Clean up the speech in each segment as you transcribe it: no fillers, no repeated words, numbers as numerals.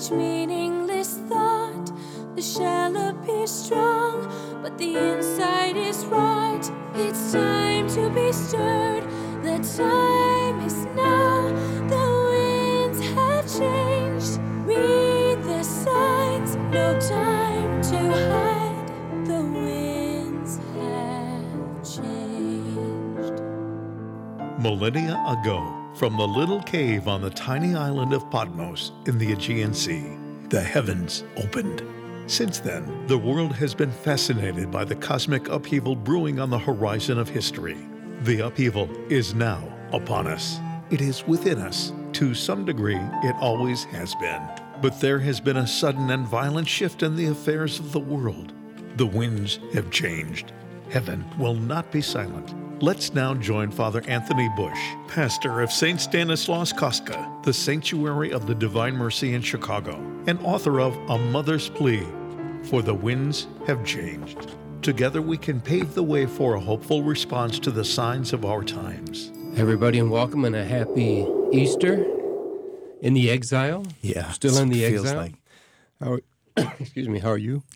each meaningless thought. The shell appears strong, but the inside is rot. It's time to be stirred. The time is now. The winds have changed. Read the signs. No time to hide. The winds have changed. Millennia ago, from the little cave on the tiny island of Patmos in the Aegean Sea, the heavens opened. Since then, the world has been fascinated by the cosmic upheaval brewing on the horizon of history. The upheaval is now upon us. It is within us. To some degree, it always has been. But there has been a sudden and violent shift in the affairs of the world. The winds have changed. Heaven will not be silent. Let's now join Father Anthony Bush, pastor of St. Stanislaus Kostka, the Sanctuary of the Divine Mercy in Chicago, and author of A Mother's Plea, For the Winds Have Changed. Together we can pave the way for a hopeful response to the signs of our times. Everybody, and welcome and a happy Easter in the exile. Yeah. Still in the feels exile. like. How, excuse me, how are you?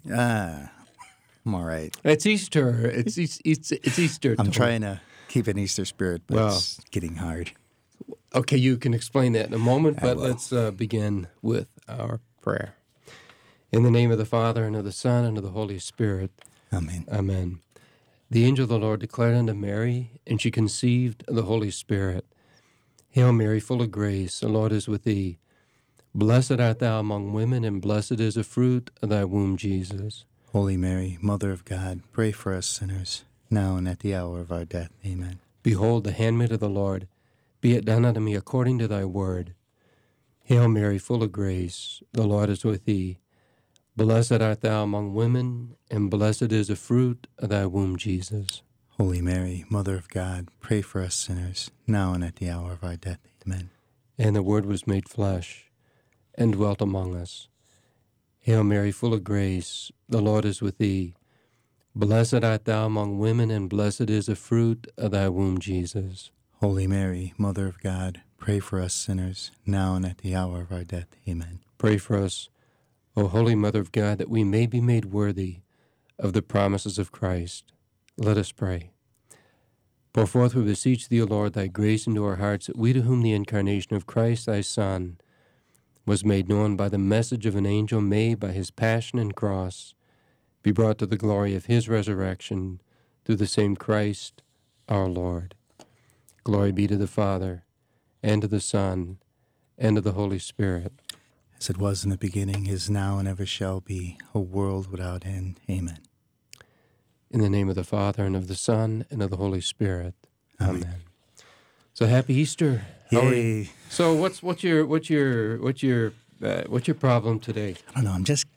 I'm all right. It's Easter. It's Easter. I'm trying to keep an Easter spirit, but Well. it's getting hard. Okay, you can explain that in a moment, but will. let's begin with our prayer. In the name of the Father, and of the Son, and of the Holy Spirit. Amen. Amen. The angel of the Lord declared unto Mary, and she conceived the Holy Spirit. Hail Mary, full of grace, the Lord is with thee. Blessed art thou among women, and blessed is the fruit of thy womb, Jesus. Holy Mary, Mother of God, pray for us sinners, now and at the hour of our death. Amen. Behold, the handmaid of the Lord, be it done unto me according to thy word. Hail Mary, full of grace, the Lord is with thee. Blessed art thou among women, and blessed is the fruit of thy womb, Jesus. Holy Mary, Mother of God, pray for us sinners, now and at the hour of our death. Amen. And the Word was made flesh, and dwelt among us. Hail Mary, full of grace, the Lord is with thee. Blessed art thou among women, and blessed is the fruit of thy womb, Jesus. Holy Mary, Mother of God, pray for us sinners, now and at the hour of our death. Amen. Pray for us, O Holy Mother of God, that we may be made worthy of the promises of Christ. Let us pray. Pour forth, we beseech thee, O Lord, thy grace into our hearts, that we to whom the incarnation of Christ thy Son was made known by the message of an angel, may, by his passion and cross, be brought to the glory of his resurrection, through the same Christ our Lord. Glory be to the Father, and to the Son, and to the Holy Spirit. As it was in the beginning, is now, and ever shall be, a world without end. Amen. In the name of the Father, and of the Son, and of the Holy Spirit. Amen. Amen. So happy Easter. How are you? Yay. So what's your problem today? I don't know, I'm just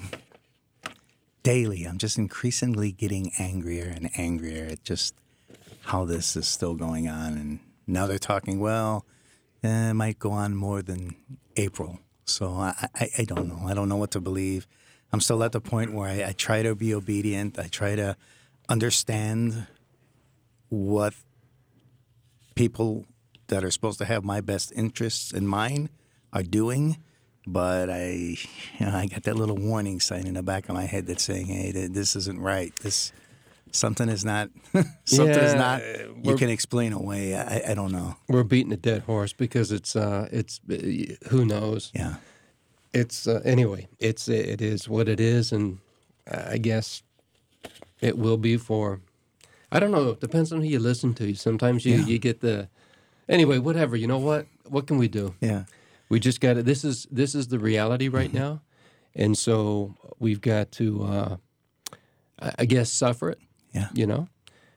increasingly getting angrier and angrier at just how this is still going on. And now they're talking, well, it might go on more than April. So I don't know. I don't know what to believe. I'm still at the point where I try to be obedient. I try to understand what people that are supposed to have my best interests in mind are doing. But I got that little warning sign in the back of my head that's saying, "Hey, this isn't right. Something is not. Something is not. You can explain away. I don't know. We're beating a dead horse because it's who knows. Yeah. It's anyway. It is what it is, and I guess it will be for. I don't know. It depends on who you listen to. Sometimes you get the. Anyway, whatever. You know what? What can we do? Yeah. We just got to. This is the reality right now, and so we've got to. I guess suffer it. Yeah. You know,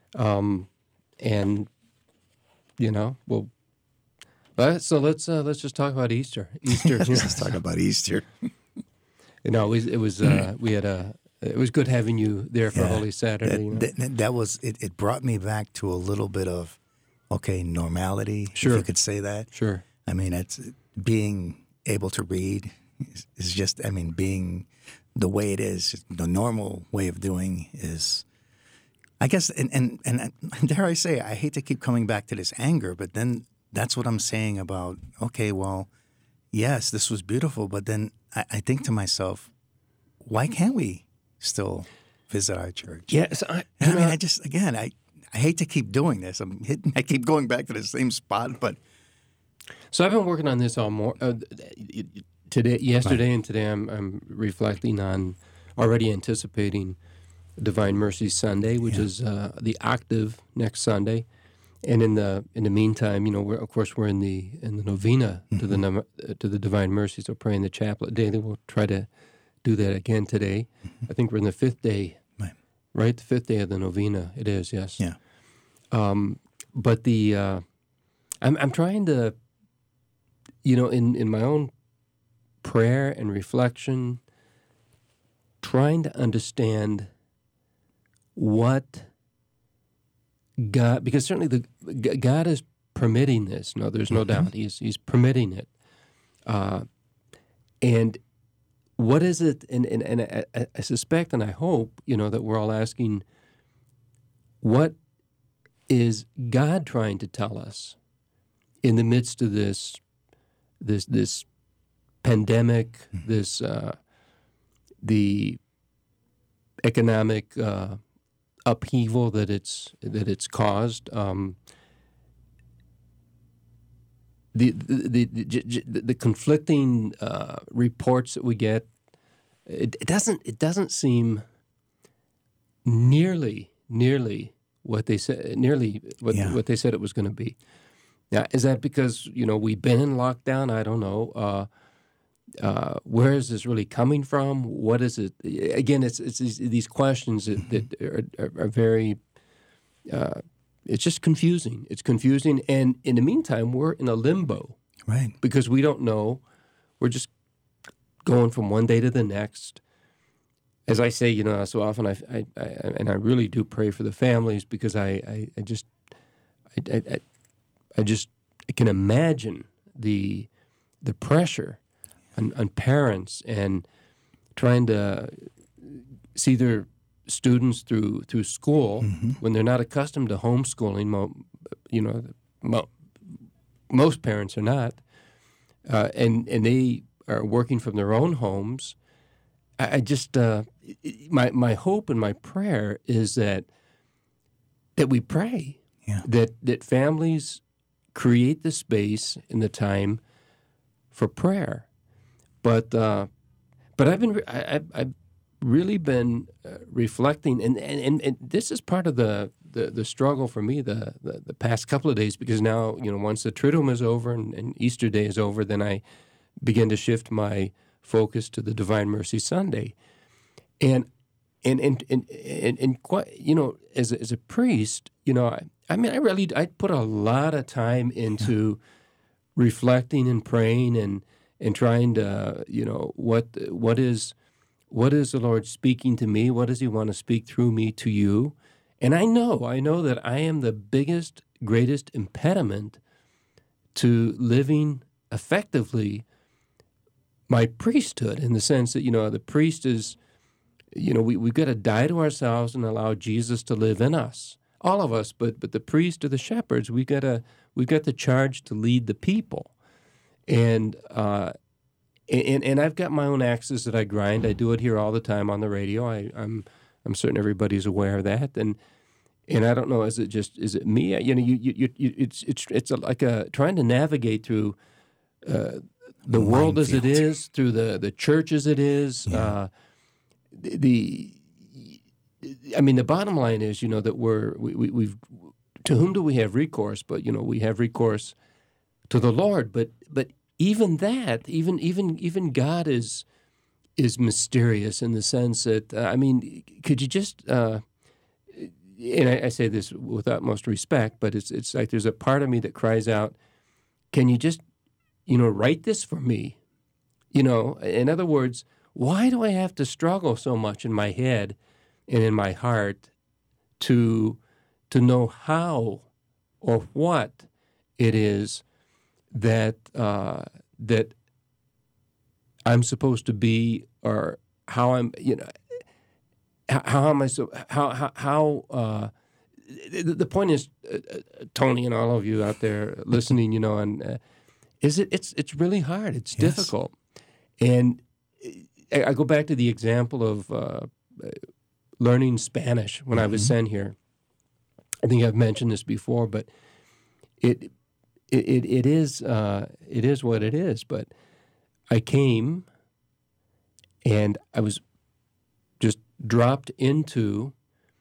and you know, well. So let's just talk about Easter. Let's talk about Easter. You know, it was it was good having you there for Holy Saturday. You know? That was it. It brought me back to a little bit of normality. Sure. If you could say that. Sure. I mean, it's being able to read is just. I mean, being the way it is, the normal way of doing is. I guess, and dare I say, I hate to keep coming back to this anger, but then that's what I'm saying about, okay, well, yes, this was beautiful. But then I think to myself, why can't we still visit our church? Yes, I mean, I hate to keep doing this. I keep going back to the same spot, but. So I've been working on this all yesterday, and today I'm reflecting on already anticipating Divine Mercy Sunday, which is the octave next Sunday, and in the meantime, we're in the novena to the Divine Mercy, so praying the chaplet daily. We'll try to do that again today. I think we're in the fifth day, right? The fifth day of the novena. It is, yes. Yeah. But I'm trying to, in my own prayer and reflection, trying to understand what God, because certainly God is permitting this. No, there's no doubt. He's permitting it. And what is it? And I suspect and I hope, that we're all asking, what is God trying to tell us in the midst of this pandemic, the economic upheaval that it's caused, the conflicting reports that we get, it doesn't seem nearly what they said, what they said it was going to be. Now, is that because we've been in lockdown? I don't know. Where is this really coming from? What is it? Again, it's these questions that are very. It's just confusing. It's confusing, and in the meantime, we're in a limbo, right? Because we don't know. We're just going from one day to the next. As I say, so often I really do pray for the families, because I can imagine the pressure on parents and trying to see their students through school when they're not accustomed to homeschooling. Most parents are not, and they are working from their own homes. I just my hope and my prayer is that we pray, that families create the space and the time for prayer. But I've really been reflecting, and this is part of the struggle for me the past couple of days, because now once the Triduum is over and Easter Day is over, then I begin to shift my focus to the Divine Mercy Sunday, and quite, as a priest, I put a lot of time into reflecting and praying and trying to, what is the Lord speaking to me? What does He want to speak through me to you? And I know that I am the biggest, greatest impediment to living effectively my priesthood, in the sense that, the priest is, we've got to die to ourselves and allow Jesus to live in us, all of us. But the priest or the shepherds, we've got the charge to lead the people. And I've got my own axes that I grind. I do it here all the time on the radio. I'm certain everybody's aware of that. And I don't know, is it me? It's like trying to navigate through the world as it is, through the church as it is. Yeah. The bottom line is, that we've to whom do we have recourse? But we have recourse to the Lord. But even that, even God is mysterious, in the sense that could you just and I say this with utmost respect, but it's like there's a part of me that cries out, can you just write this for me? In other words, why do I have to struggle so much in my head and in my heart to know how or what it is that I'm supposed to be, or how I'm, how am I so, how the point is, Tony and all of you out there listening, and It's really hard. It's Yes. difficult. And I go back to the example of learning Spanish when I was sent here. I think I've mentioned this before, but it is what it is. But I came, and I was just dropped into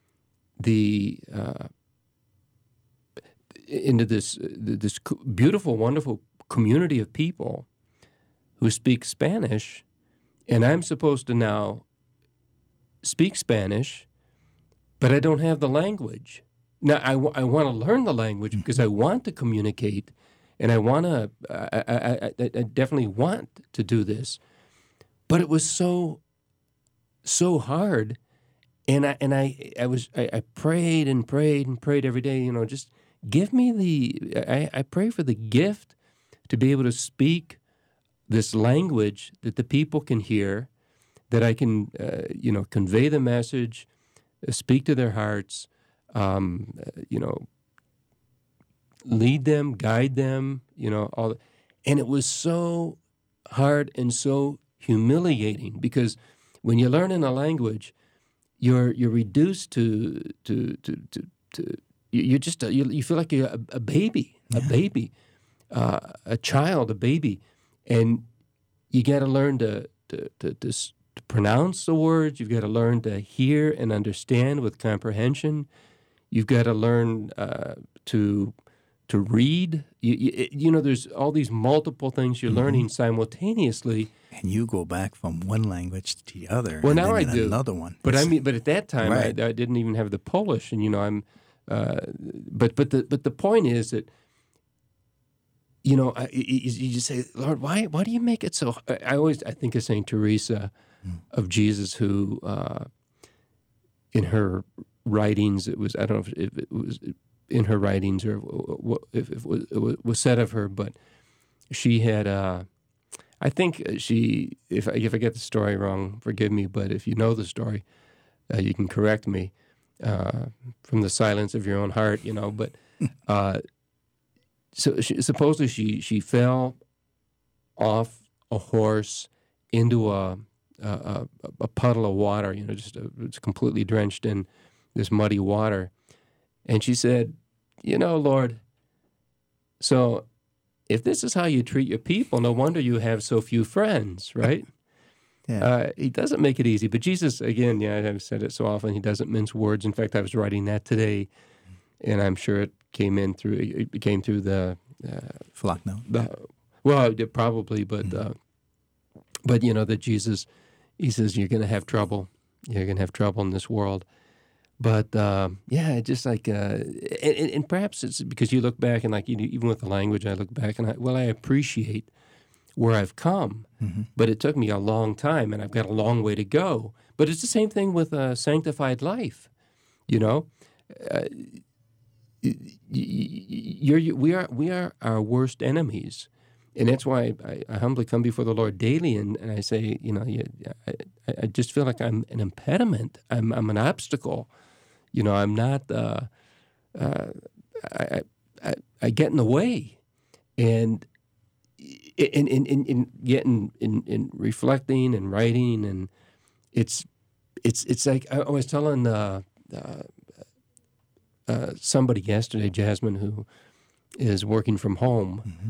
this beautiful, wonderful community of people who speak Spanish, and I'm supposed to now speak Spanish, but I don't have the language. Now, I want to learn the language because I want to communicate, and I definitely want to do this. But it was so hard, and I prayed and prayed and prayed every day. Just give me I pray for the gift to be able to speak this language that the people can hear, that I can convey the message, speak to their hearts, lead them, guide them, all. And it was so hard and so humiliating, because when you learn in a language, you're reduced to you feel like you're a baby, a child, a baby, and you got to learn to pronounce the words. You've got to learn to hear and understand with comprehension. You've got to learn to read. There's all these multiple things you're learning simultaneously. And you go back from one language to the other. Well, and now then I do another one. But but at that time, Right. I didn't even have the Polish, and I'm. But the point is that you just say, Lord, why do you make it so? I think of Saint Teresa of Jesus, who in her writings, it was, I don't know if it was in her writings or if it was said of her, but she had. I think if I get the story wrong, forgive me, but if you know the story, you can correct me from the silence of your own heart, But so supposedly she fell off a horse into a puddle of water, it's completely drenched in this muddy water, and she said, Lord, so if this is how you treat your people, no wonder you have so few friends, right? Yeah. He doesn't make it easy. But Jesus, again, I've said it so often, he doesn't mince words. In fact, I was writing that today, and I'm sure it came through the Flock note. Probably, but that Jesus, he says, you're going to have trouble. You're going to have trouble in this world. But just like, and perhaps it's because you look back and even with the language, I look back and I appreciate where I've come, but it took me a long time, and I've got a long way to go. But it's the same thing with a sanctified life, we are our worst enemies, and that's why I humbly come before the Lord daily, and I say, I just feel like I'm an impediment. I'm an obstacle. I'm not. I get in the way, and in getting in reflecting and writing, and it's like I was telling somebody yesterday, Jasmine, who is working from home.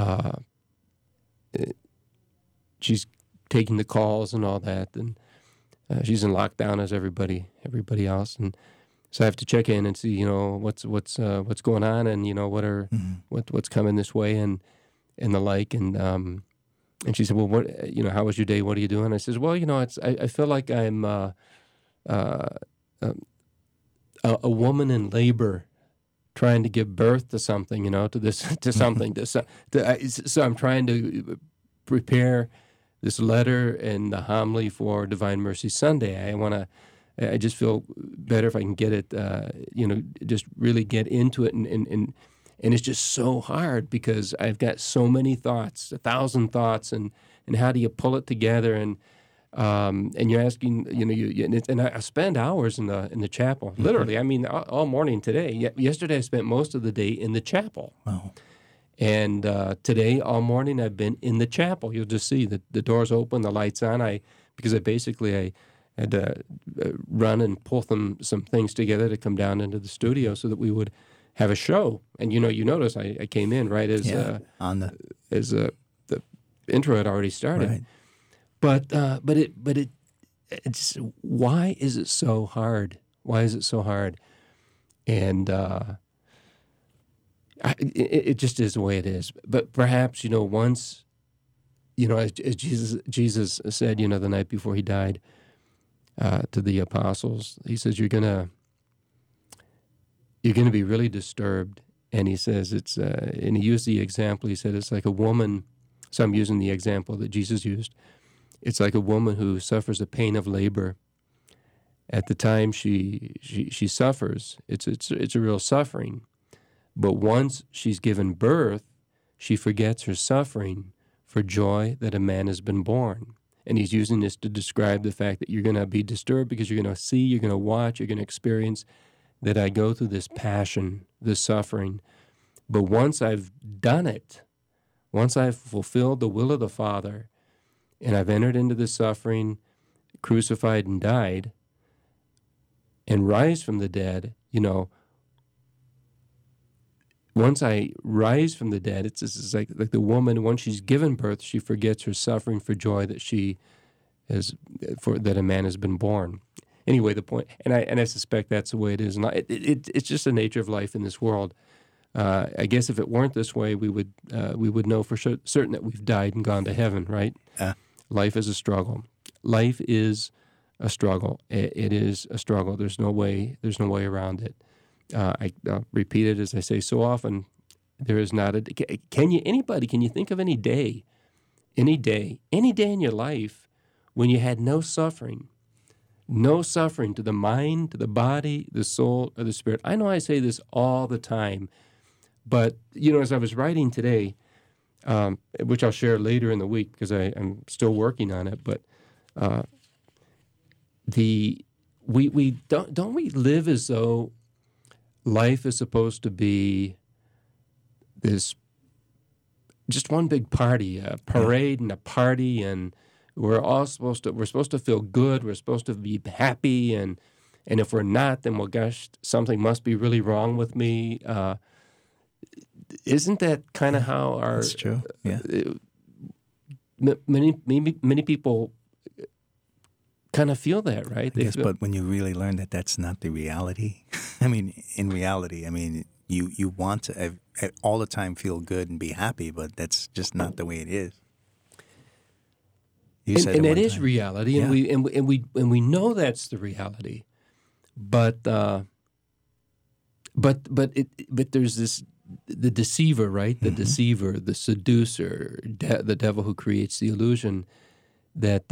She's taking the calls and all that, and she's in lockdown as everybody else, and so I have to check in and see, what's going on, and what's coming this way, and the like, and she said, well, what, how was your day? What are you doing? I says, well, I feel like I'm a woman in labor, trying to give birth to something, to something. So I'm trying to prepare this letter and the homily for Divine Mercy Sunday. I just feel better if I can get it, just really get into it. And it's just so hard because I've got so many thoughts, 1,000 thoughts, and how do you pull it together? And you're asking, and I spend hours in the chapel, literally. I mean, all morning today. Yesterday I spent most of the day in the chapel. Wow. And today, all morning, I've been in the chapel. You'll just see that the doors open, the lights on. Because I had to run and pull some things together to come down into the studio so that we would have a show. And you notice I came in right as the intro had already started. Right. But it's why is it so hard? Why is it so hard? And it just is the way it is. But perhaps once, as Jesus said, the night before he died to the apostles, he says you're gonna be really disturbed. And he says and he used the example. He said it's like a woman. So I'm using the example that Jesus used. It's like a woman who suffers the pain of labor. At the time she suffers, it's a real suffering. But once she's given birth, she forgets her suffering for joy that a man has been born. And he's using this to describe the fact that you're going to be disturbed because you're going to see, you're going to watch, you're going to experience that I go through this passion, this suffering. But once I've done it, once I've fulfilled the will of the Father, and I've entered into the suffering, crucified and died, and rise from the dead, once I rise from the dead, it's like the woman, once she's given birth, she forgets her suffering for joy that that a man has been born. Anyway, the point, and I suspect that's the way it is. And it's just the nature of life in this world. I guess if it weren't this way, we would know for certain that we've died and gone to heaven, right? Life is a struggle. Life is a struggle. It is a struggle. There's no way around it. I'll repeat it as I say so often. There is not a. Can you think of any day in your life when you had no suffering to the mind, to the body, the soul, or the spirit? I know I say this all the time, but as I was writing today, which I'll share later in the week because I'm still working on it, but we don't we live as though life is supposed to be this just one big party, a parade and a party, and we're supposed to feel good, we're supposed to be happy, and if we're not, then, well, gosh, something must be really wrong with me. Isn't that kind of how our... That's true, yeah. Many people kind of feel that, right? Yes, but when you really learn that that's not the reality, in reality, you want to all the time feel good and be happy, but that's just not the way it is. And it is reality, yeah. and we know that's the reality, but there's this the deceiver, right? The deceiver, the seducer, the devil who creates the illusion that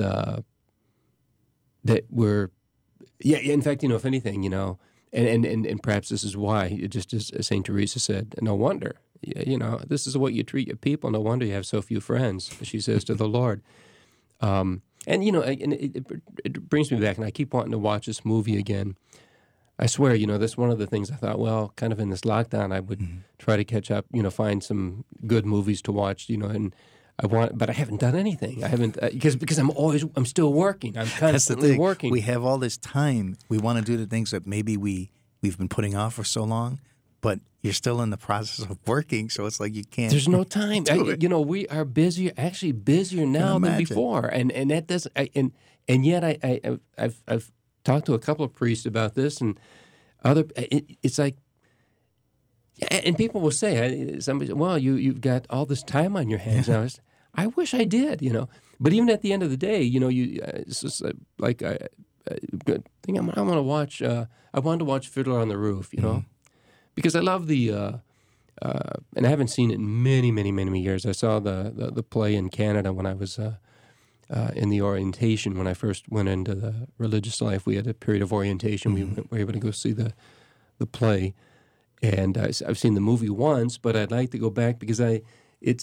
we're, in fact, if anything, and perhaps this is why, just as St. Teresa said, no wonder, this is what you treat your people, no wonder you have so few friends, she says to the Lord. And it brings me back, and I keep wanting to watch this movie again. I swear, that's one of the things I thought, well, kind of in this lockdown, I would try to catch up, find some good movies to watch, and but I haven't done anything. I haven't, because I'm still working. I'm constantly working. We have all this time. We want to do the things that maybe we've been putting off for so long, but you're still in the process of working, so it's like you can't. There's no time. We are busier now than before, and that doesn't. And yet I've talked to a couple of priests about this, and it's like, and people will say, somebody, well, you've got all this time on your hands now. I wish I did, But even at the end of the day, it's just like I want to watch. I wanted to watch Fiddler on the Roof, because I love the, and I haven't seen it in many, many, many years. I saw the play in Canada when I was in the orientation. When I first went into the religious life, we had a period of orientation. We were able to go see the play, and I've seen the movie once, but I'd like to go back because It's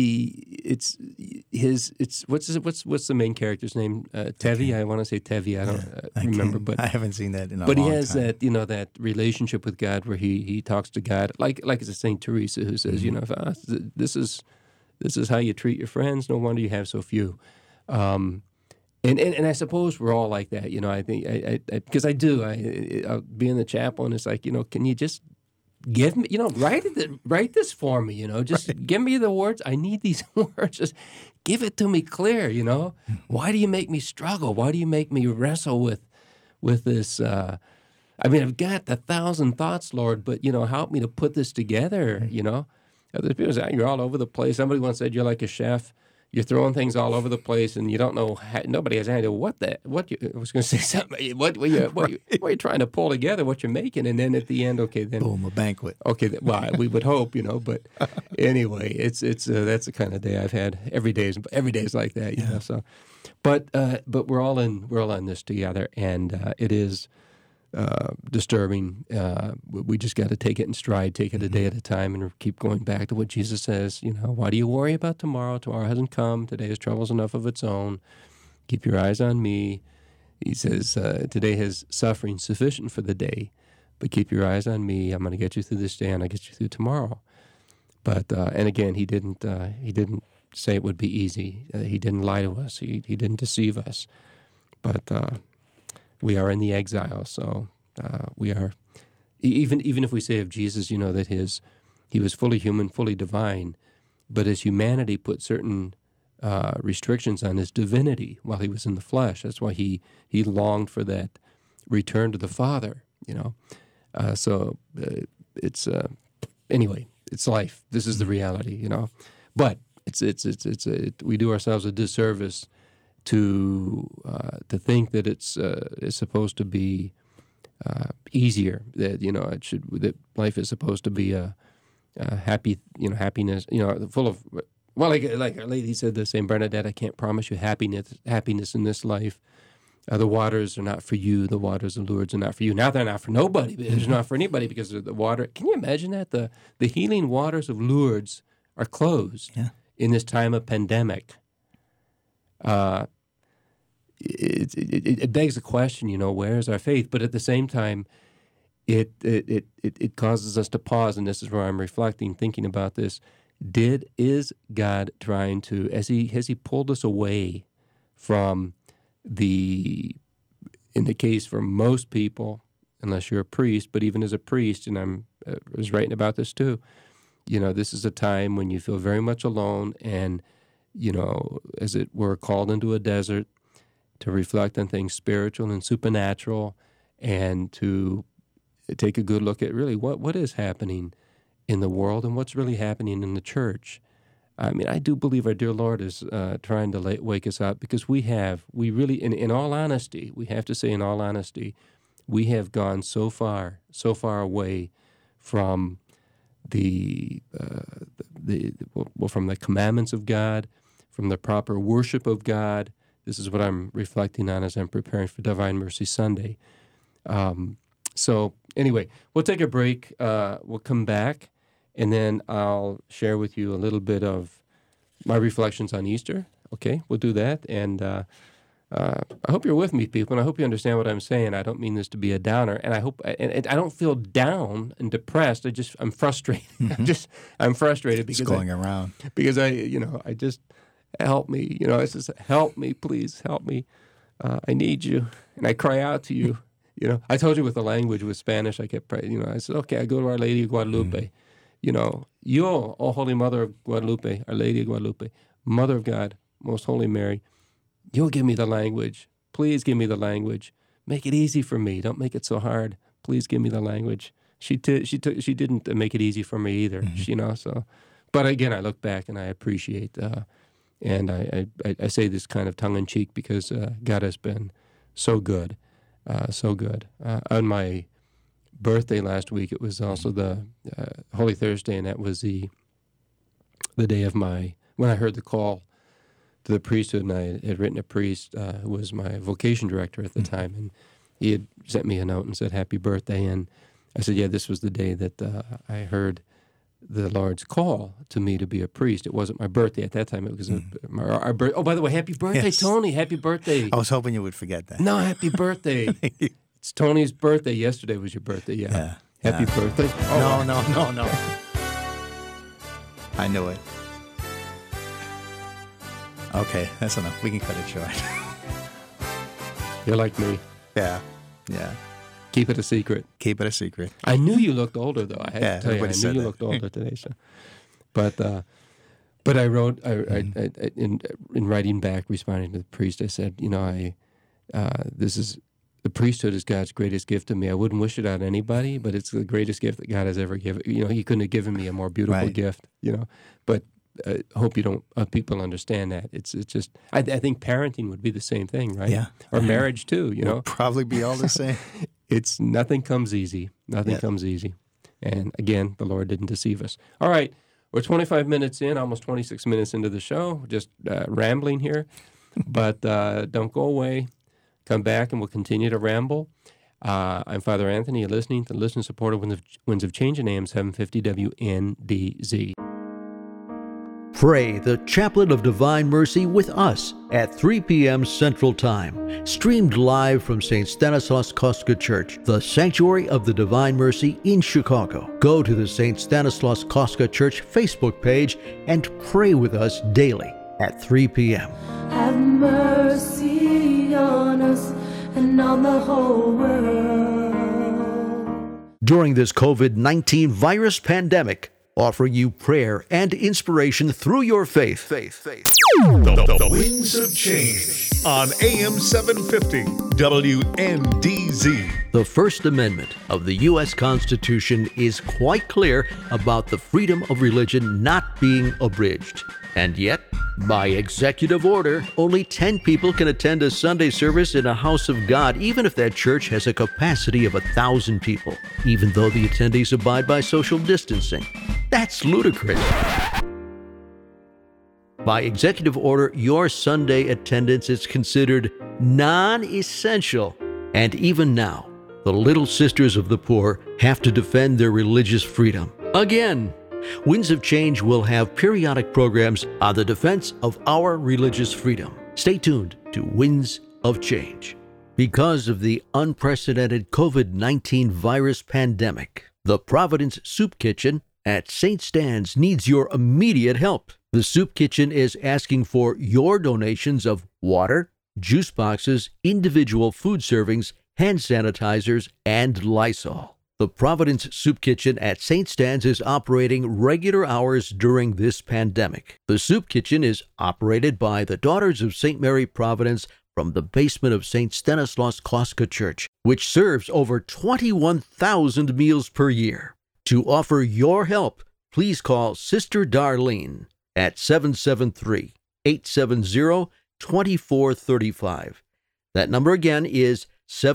what's the main character's name? Tevi. I want to say Tevi. I don't remember, but I haven't seen that in a long But time. he has that, that relationship with God where he talks to God, like it's a Saint Teresa who says, this is how you treat your friends. No wonder you have so few. And I suppose we're all like that. I think because I do. I'll be in the chapel and it's like, can you just give me, write this for me. Just give me the words. I need these words. Just give it to me clear. Why do you make me struggle? Why do you make me wrestle with this? I've got 1,000 thoughts, Lord, but help me to put this together. Other people say you're all over the place. Somebody once said you're like a chef. You're throwing things all over the place, and you don't know. Nobody has any idea I was going to say something. What are you trying to pull together? What you're making, and then at the end, okay, then boom, a banquet. Okay, well, we would hope, But anyway, it's that's the kind of day I've had. Every day is like that, So, but we're all in this together, and it is disturbing. We just got to take it in stride, take it a day at a time, and keep going back to what Jesus says. Why do you worry about tomorrow? Tomorrow hasn't come. Today has troubles enough of its own. Keep your eyes on me. He says, today has suffering sufficient for the day, but keep your eyes on me. I'm going to get you through this day, and I'll get you through tomorrow. But and again, he didn't say it would be easy. He didn't lie to us. He didn't deceive us. But we are in the exile, so we are. Even if we say of Jesus, that he was fully human, fully divine, but his humanity put certain restrictions on his divinity while he was in the flesh. That's why he longed for that return to the Father. So it's anyway. It's life. This is the reality. But we do ourselves a disservice to think that it's supposed to be easier, that that life is supposed to be a happy, happiness, full of, well, like Our Lady said, the Saint Bernadette, I can't promise you happiness in this life. The waters are not for you. The waters of Lourdes are not for you. Now they're not for nobody. They're not for anybody because of the water. Can you imagine that the healing waters of Lourdes are closed in this time of pandemic? It begs the question, where is our faith? But at the same time, it causes us to pause, and this is where I'm reflecting, thinking about this. Is God trying to, has he pulled us away from in the case for most people, unless you're a priest, but even as a priest, and I was writing about this too, this is a time when you feel very much alone and, as it were, called into a desert to reflect on things spiritual and supernatural, and to take a good look at really what is happening in the world and what's really happening in the church. I do believe our dear Lord is trying to wake us up, because we really, in all honesty, we have to say in all honesty, we have gone so far away from from the commandments of God, from the proper worship of God. This is what I'm reflecting on as I'm preparing for Divine Mercy Sunday. So anyway, we'll take a break. We'll come back, and then I'll share with you a little bit of my reflections on Easter. Okay, we'll do that. And I hope you're with me, people, and I hope you understand what I'm saying. I don't mean this to be a downer, and I hope, and I don't feel down and depressed. I'm frustrated. I'm frustrated because it's going around. Because I just help me. It's just help me, please help me. I need you, and I cry out to you. I told you with the language, with Spanish, I kept praying. I said, okay, I go to Our Lady of Guadalupe. You, O Holy Mother of Guadalupe, Our Lady of Guadalupe, Mother of God, Most Holy Mary, you'll give me the language. Please give me the language. Make it easy for me. Don't make it so hard. Please give me the language. She didn't make it easy for me either. So, but again, I look back and I appreciate, and I say this kind of tongue in cheek because God has been so good, so good. On my birthday last week, it was also the Holy Thursday, and that was the day of when I heard the call to the priesthood, and I had written a priest who was my vocation director at the time, and he had sent me a note and said, happy birthday, and I said, yeah, this was the day that I heard the Lord's call to me to be a priest. It wasn't my birthday at that time. It was our birthday. Oh, by the way, happy birthday, Yes. Tony. Happy birthday. I was hoping you would forget that. No, happy birthday. It's Tony's birthday. Yesterday was your birthday, yeah. Happy birthday. Oh, No. I knew it. Okay, that's enough. We can cut it short. You're like me. Yeah. Keep it a secret. Keep it a secret. I knew you looked older, though. I had to tell you, I everybody knew said you that. looked older today. So, but I wrote in writing back, responding to the priest. I said, the priesthood is God's greatest gift to me. I wouldn't wish it on anybody, but it's the greatest gift that God has ever given. He couldn't have given me a more beautiful Right. gift. But I hope people understand that. It's just I think parenting would be the same thing, right? Yeah. Or marriage too. We'll probably be all the same. It's nothing comes easy. Nothing comes easy. And again, the Lord didn't deceive us. All right, we're 25 minutes in, almost 26 minutes into the show, just rambling here. But don't go away. Come back and we'll continue to ramble. I'm Father Anthony. You're listening to Listen Support of Winds of Change in AM 750 WNDZ. Pray the Chaplet of Divine Mercy with us at 3 p.m. Central Time. Streamed live from St. Stanislaus Kostka Church, the Sanctuary of the Divine Mercy in Chicago. Go to the St. Stanislaus Kostka Church Facebook page and pray with us daily at 3 p.m. Have mercy on us and on the whole world. During this COVID-19 virus pandemic, offering you prayer and inspiration through your faith. The Winds of Change on AM 750 WNDZ. The First Amendment of the U.S. Constitution is quite clear about the freedom of religion not being abridged. And yet, by executive order, only 10 people can attend a Sunday service in a house of God, even if that church has a capacity of 1,000 people, even though the attendees abide by social distancing. That's ludicrous. By executive order, your Sunday attendance is considered non-essential. And even now, the Little Sisters of the Poor have to defend their religious freedom. Again, Winds of Change will have periodic programs on the defense of our religious freedom. Stay tuned to Winds of Change. Because of the unprecedented COVID-19 virus pandemic, the Providence Soup Kitchen at St. Stan's needs your immediate help. The Soup Kitchen is asking for your donations of water, juice boxes, individual food servings, hand sanitizers, and Lysol. The Providence Soup Kitchen at St. Stan's is operating regular hours during this pandemic. The Soup Kitchen is operated by the Daughters of St. Mary Providence from the basement of St. Stanislaus Kostka Church, which serves over 21,000 meals per year. To offer your help, please call Sister Darlene at 773-870-2435. That number again is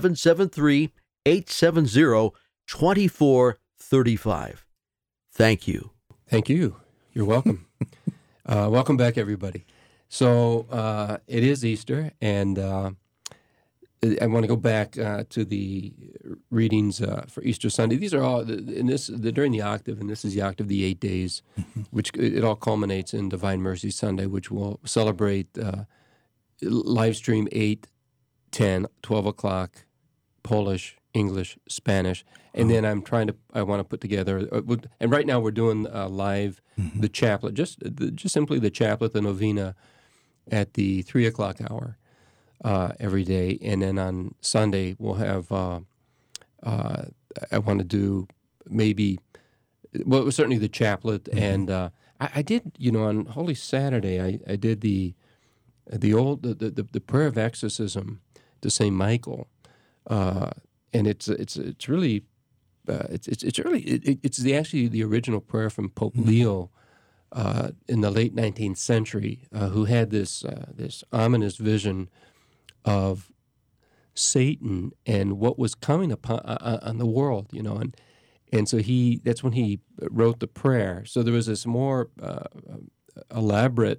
773-870-2435. Thank you. Thank you. You're welcome. Welcome back, everybody. So it is Easter, and I want to go back to the readings for Easter Sunday. These are all during the octave, and this is the octave of the 8 days, which it all culminates in Divine Mercy Sunday, which will celebrate live stream 8, 10, 12 o'clock, Polish, English, Spanish, and then I want to put together, and right now we're doing live the chaplet, just simply the chaplet, the novena, at the 3 o'clock hour every day, and then on Sunday we'll have. I want to do certainly the chaplet, and I did, on Holy Saturday, I did the prayer of exorcism to Saint Michael. And it's really actually the original prayer from Pope Leo in the late 19th century, who had this ominous vision of Satan and what was coming upon on the world, and so that's when he wrote the prayer. So there was this more elaborate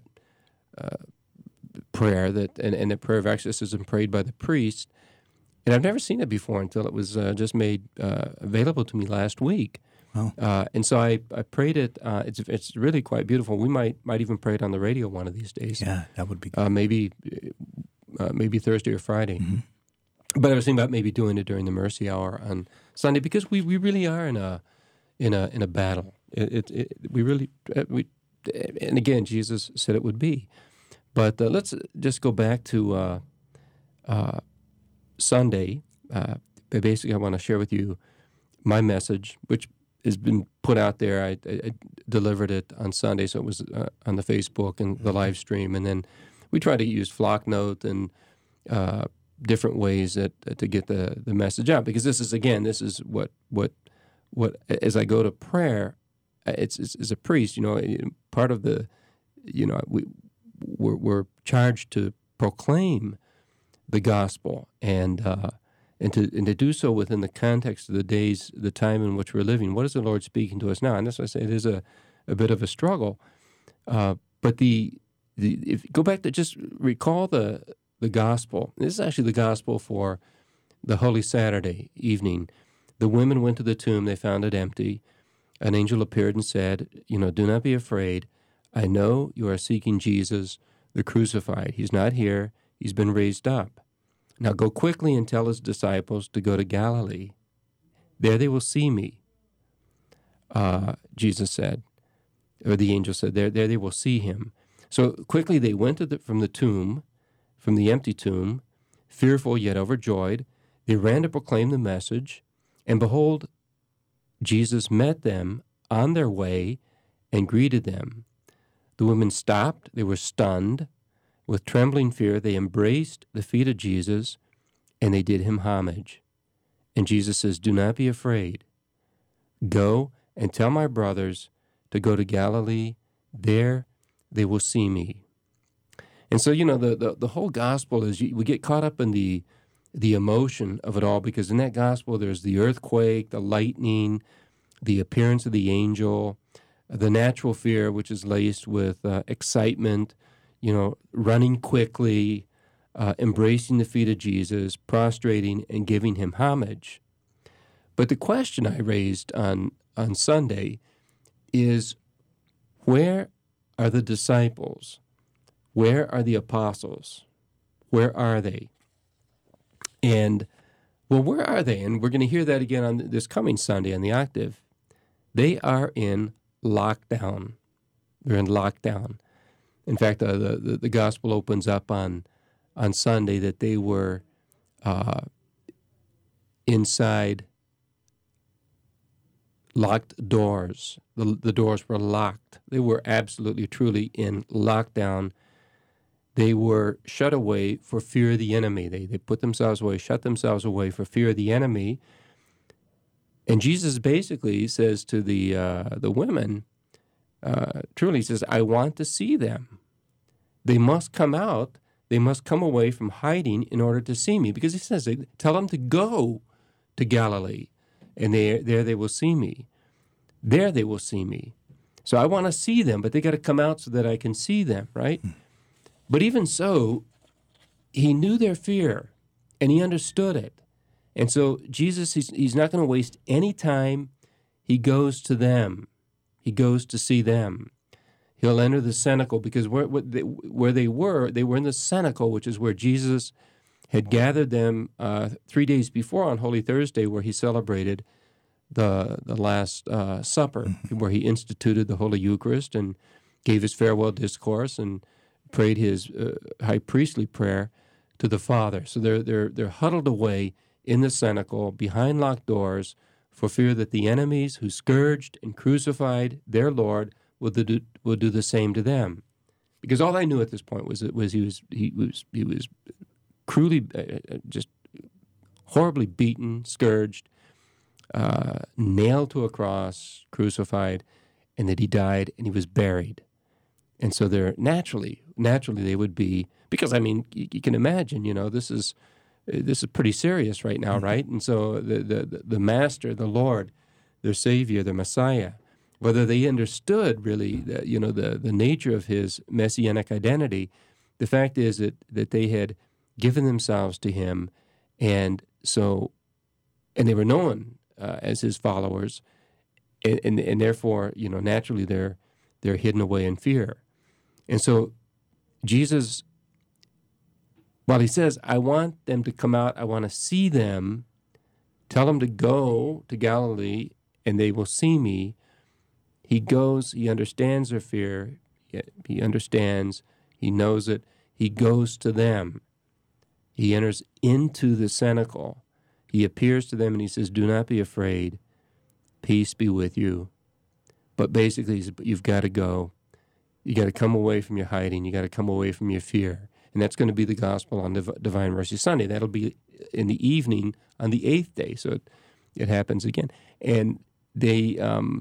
prayer and the prayer of exorcism prayed by the priest. And I've never seen it before until it was just made available to me last week. Oh. And so I prayed it. It's really quite beautiful. We might even pray it on the radio one of these days. Yeah, that would be good. Maybe Thursday or Friday. But I was thinking about maybe doing it during the Mercy Hour on Sunday, because we really are in a battle. We really and again, Jesus said it would be. But let's just go back to Sunday. Basically, I want to share with you my message, which has been put out there. I delivered it on Sunday, so it was on the Facebook and the live stream. And then we try to use Flocknote and different ways to get the message out. Because this is what as I go to prayer, it's as a priest, part of the, we're charged to proclaim the gospel and to do so within the context of the time in which we're living. What is the Lord speaking to us now? And that's why I say it is a bit of a struggle. But if go back to just recall the gospel. This is actually the gospel for the Holy Saturday evening. The women went to the tomb. They found it empty. An angel appeared and said, do not be afraid. I know you are seeking Jesus, the crucified. He's not here. He's been raised up. Now go quickly and tell his disciples to go to Galilee. There they will see me, Jesus said, or the angel said, there they will see him. So quickly they went from the empty tomb, fearful yet overjoyed. They ran to proclaim the message, and behold, Jesus met them on their way and greeted them. The women stopped. They were stunned. With trembling fear, they embraced the feet of Jesus, and they did him homage. And Jesus says, do not be afraid. Go and tell my brothers to go to Galilee. There they will see me. And so, the whole gospel is, we get caught up in the emotion of it all, because in that gospel there's the earthquake, the lightning, the appearance of the angel, the natural fear, which is laced with excitement, running quickly, embracing the feet of Jesus, prostrating and giving him homage. But the question I raised on Sunday is, where are the disciples? Where are the apostles? Where are they? And, where are they? And we're going to hear that again on this coming Sunday on the Octave. They are in lockdown. They're in lockdown. In fact, the gospel opens up on Sunday that they were inside locked doors. The doors were locked. They were absolutely, truly in lockdown. They were shut away for fear of the enemy. They put themselves away, shut themselves away for fear of the enemy. And Jesus basically says to the women, truly says, I want to see them. They must come out. They must come away from hiding in order to see me. Because he says, tell them to go to Galilee, and there they will see me. There they will see me. So I want to see them, but they got to come out so that I can see them, right? But even so, he knew their fear, and he understood it. And so Jesus, he's not going to waste any time. He goes to them. He goes to see them. He'll enter the cenacle, because where they were in the cenacle, which is where Jesus had gathered them 3 days before on Holy Thursday, where he celebrated the Last Supper, where he instituted the Holy Eucharist and gave his farewell discourse and prayed his high priestly prayer to the Father. So they're huddled away in the cenacle behind locked doors for fear that the enemies who scourged and crucified their Lord will do the same to them. Because all I knew at this point was he was cruelly, just horribly beaten, scourged, nailed to a cross, crucified, and that he died and he was buried. And so they're naturally they would be, because you can imagine, this is pretty serious right now, right? And so the Master, the Lord, their Savior, their Messiah, whether they understood really the nature of his messianic identity, the fact is that they had given themselves to him, and they were known as his followers, and therefore, naturally they're hidden away in fear. And so Jesus, while he says, I want them to come out, I want to see them, tell them to go to Galilee and they will see me, he goes, he understands their fear, he understands, he knows it, he goes to them. He enters into the cenacle. He appears to them and he says, do not be afraid, peace be with you. But basically, he says, you've got to go. You got to come away from your hiding. You got to come away from your fear. And that's going to be the gospel on Divine Mercy Sunday. That'll be in the evening on the 8th day. So it happens again. And they,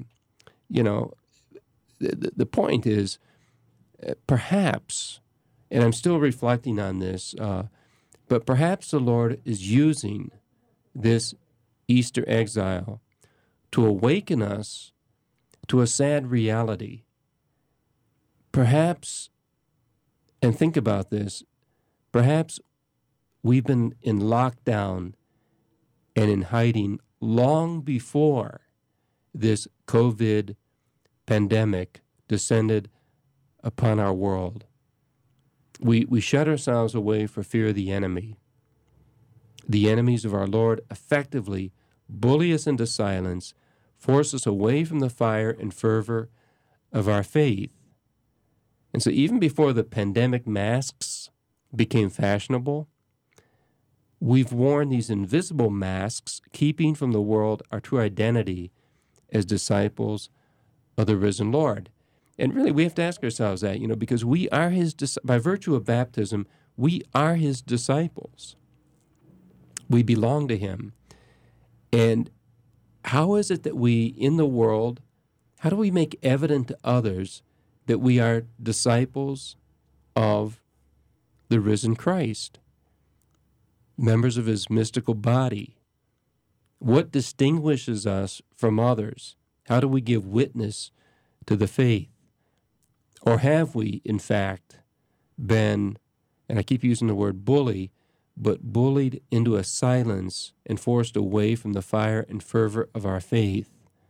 the point is, perhaps, and I'm still reflecting on this, but perhaps the Lord is using this Easter exile to awaken us to a sad reality. Perhaps, and think about this, perhaps we've been in lockdown and in hiding long before this COVID pandemic descended upon our world. We shut ourselves away for fear of the enemy. The enemies of our Lord effectively bully us into silence, force us away from the fire and fervor of our faith. And so even before the pandemic masks became fashionable, we've worn these invisible masks, keeping from the world our true identity as disciples of the risen Lord. And really, we have to ask ourselves that, because we are by virtue of baptism, we are his disciples. We belong to him. And how is it that we, in the world, how do we make evident to others that we are disciples of the risen Christ, members of his mystical body? What distinguishes us from others? How do we give witness to the faith? Or have we, in fact, been, and I keep using the word bully, but bullied into a silence and forced away from the fire and fervor of our faith?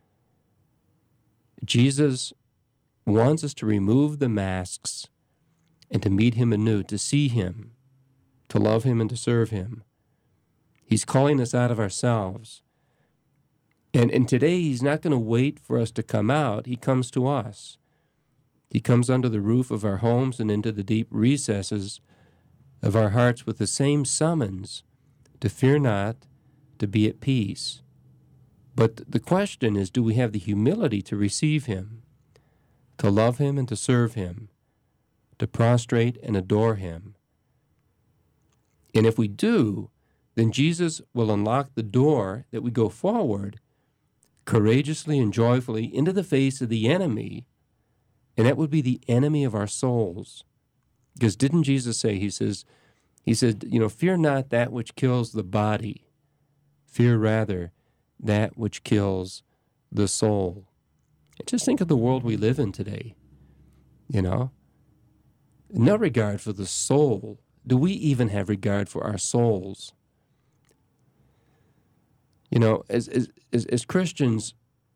Jesus wants us to remove the masks and to meet him anew, to see him, to love him and to serve him. He's calling us out of ourselves. And today he's not going to wait for us to come out. He comes to us. He comes under the roof of our homes and into the deep recesses of our hearts with the same summons to fear not, to be at peace. But the question is, do we have the humility to receive him, to love him and to serve him, to prostrate and adore him? And if we do, then Jesus will unlock the door that we go forward courageously and joyfully into the face of the enemy, and that would be the enemy of our souls. Because didn't Jesus say, he said, fear not that which kills the body, fear rather that which kills the soul. And just think of the world we live in today, No regard for the soul. Do we even have regard for our souls? As Christians,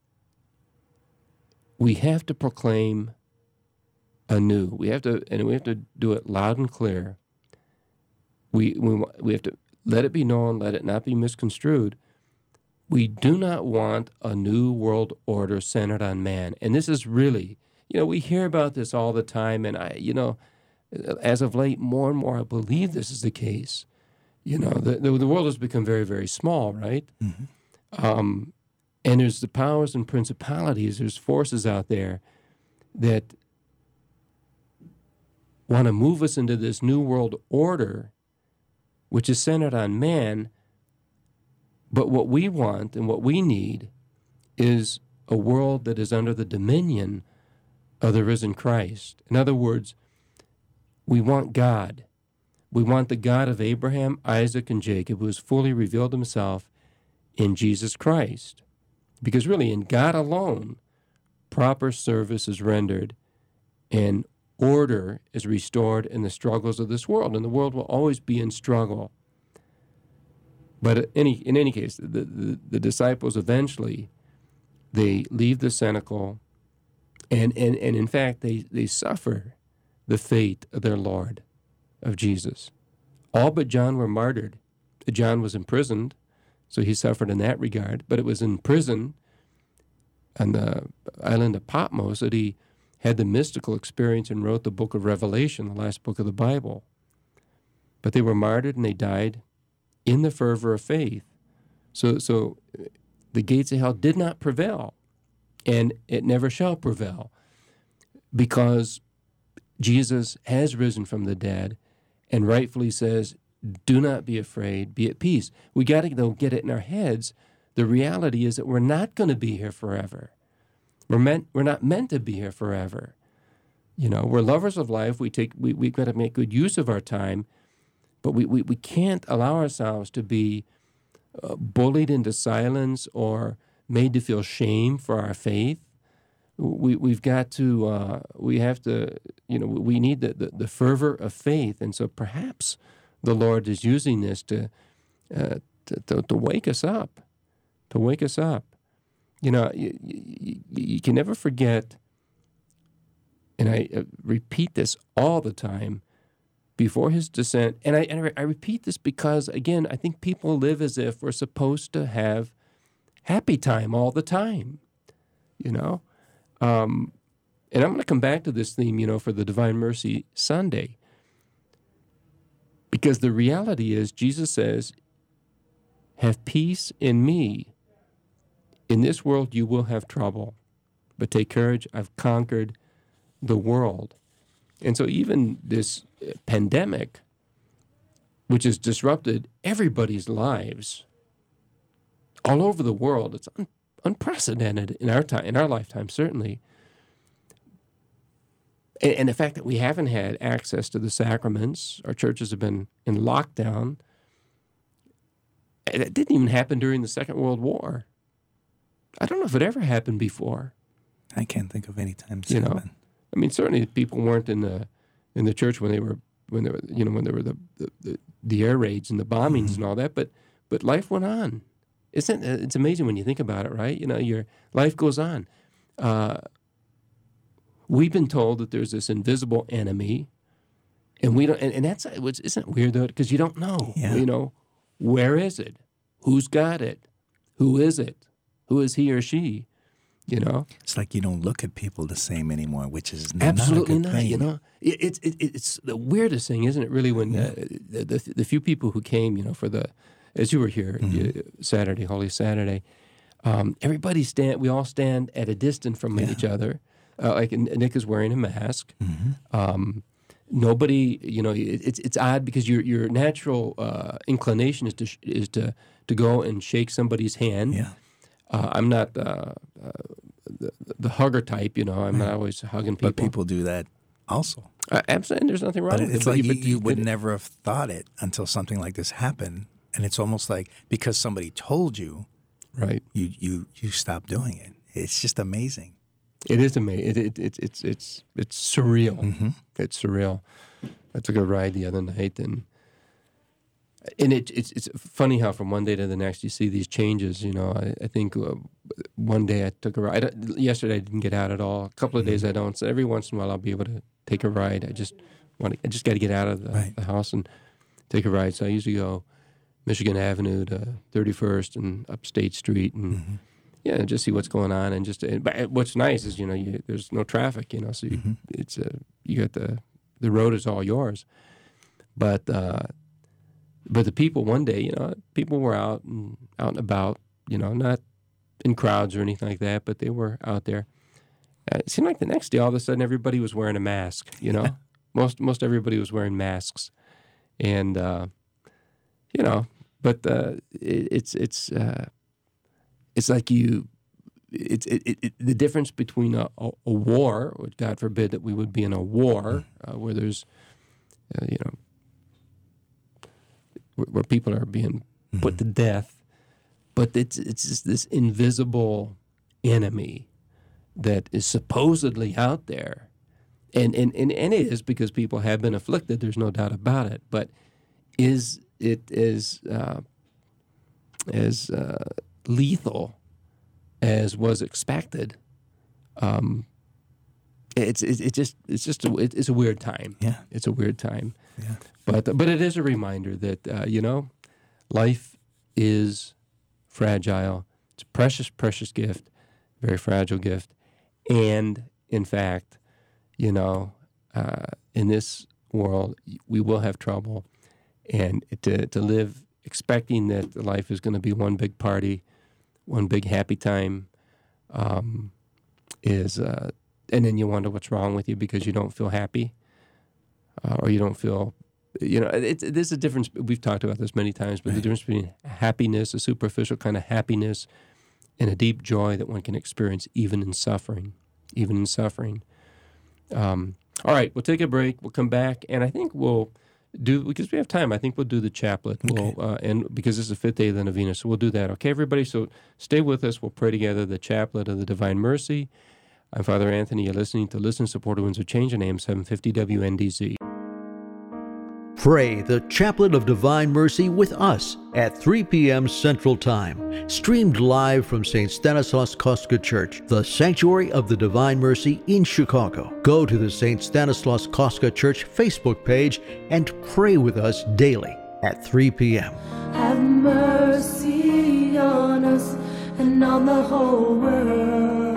we have to proclaim anew. We have to do it loud and clear. We have to let it be known, let it not be misconstrued. We do not want a new world order centered on man. And this is really, we hear about this all the time, and as of late, more and more I believe this is the case. The world has become very, very small, right? Mm-hmm. And there's the powers and principalities, there's forces out there that want to move us into this new world order, which is centered on man. But what we want and what we need is a world that is under the dominion of the risen Christ. In other words, we want God. We want the God of Abraham, Isaac, and Jacob, who has fully revealed himself in Jesus Christ. Because really, in God alone, proper service is rendered and order is restored in the struggles of this world. And the world will always be in struggle. But in any case, the disciples eventually They leave the cenacle, and in fact, they suffer the fate of their Lord, of Jesus. All but John were martyred. John was imprisoned, so he suffered in that regard, but it was in prison on the island of Patmos that he had the mystical experience and wrote the book of Revelation, the last book of the Bible. But they were martyred and they died in the fervor of faith. So the gates of hell did not prevail, and it never shall prevail, because Jesus has risen from the dead and rightfully says, do not be afraid, be at peace. We got to, though, get it in our heads. The reality is that we're not going to be here forever. We're not meant to be here forever. You know, we're lovers of life. We've got to make good use of our time, but we can't allow ourselves to be bullied into silence or made to feel shame for our faith. We've got to, we have to, you know, we need the fervor of faith. And so perhaps the Lord is using this to wake us up, to wake us up. You know, you can never forget, and I repeat this all the time, before his descent, and I repeat this because, again, I think people live as if we're supposed to have happy time all the time, you know? And I'm going to come back to this theme, you know, for the Divine Mercy Sunday, because the reality is Jesus says, have peace in me. In this world you will have trouble, but take courage, I've conquered the world. And so even this pandemic, which has disrupted everybody's lives all over the world, it's unprecedented in our lifetime, certainly. And the fact that we haven't had access to the sacraments, our churches have been in lockdown. It didn't even happen during the Second World War. I don't know if it ever happened before. I can't think of any time it's you know, happened. I mean, certainly people weren't in the church when there were the air raids and the bombings and all that, but life went on. It's amazing when you think about it, right? You know, your life goes on. We've been told that there's this invisible enemy, and we don't. And that's isn't it weird though, because you don't know. Yeah. You know, where is it? Who's got it? Who is it? Who is he or she? You know, it's like you don't look at people the same anymore, which is absolutely not a good thing. You know, it's the weirdest thing, isn't it? Really, when the few people who came, you know, for as you were here Saturday, Holy Saturday, we all stand at a distance from each other. Like Nick is wearing a mask. Nobody, you know, it's odd because your natural inclination is to go and shake somebody's hand. Yeah. I'm not the hugger type, you know. I'm not always hugging people. But people do that also. Absolutely, there's nothing wrong with it. It's like you would never have thought it until something like this happened, and it's almost like because somebody told you, right? You stop doing it. It's just amazing. It is amazing. It's surreal. It's surreal. I took a ride the other night, and it's funny how from one day to the next you see these changes. You know, I think one day I took a ride. Yesterday I didn't get out at all. A couple of days I don't. So every once in a while I'll be able to take a ride. I just got to get out of the house and take a ride. So I usually go Michigan Avenue to 31st and up State Street and just see what's going on. And but what's nice is, you know, there's no traffic. You know, so you got the road is all yours. But the people one day, you know, people were out and about, you know, not in crowds or anything like that, but they were out there. It seemed like the next day, all of a sudden, everybody was wearing a mask. You know, most everybody was wearing masks, and you know, but it's like the difference between a war, which God forbid that we would be in a war where there's, you know, where people are being put to death, but it's just this invisible enemy that is supposedly out there, and it is because people have been afflicted. There's no doubt about it. But is it as lethal as was expected. It's a weird time. Yeah. It's a weird time. Yeah. But it is a reminder that life is fragile. It's a precious, precious gift, very fragile gift, and in fact, in this world we will have trouble, and to live expecting that life is going to be one big party, one big happy time, and then you wonder what's wrong with you because you don't feel happy, or you don't feel, there's a difference. We've talked about this many times, but the difference between happiness, a superficial kind of happiness, and a deep joy that one can experience even in suffering. All right, we'll take a break. We'll come back, and I think we'll do, because we have time, I think we'll do the chaplet. Okay. And because this is the fifth day of the novena, so we'll do that. Okay, everybody? So stay with us. We'll pray together the chaplet of the Divine Mercy. I'm Father Anthony. You're listening to Listen, Support, Winds of Change on AM 750 WNDZ. Pray the Chaplet of Divine Mercy with us at 3 p.m. Central Time. Streamed live from St. Stanislaus Kostka Church, the Sanctuary of the Divine Mercy in Chicago. Go to the St. Stanislaus Kostka Church Facebook page and pray with us daily at 3 p.m. Have mercy on us and on the whole world.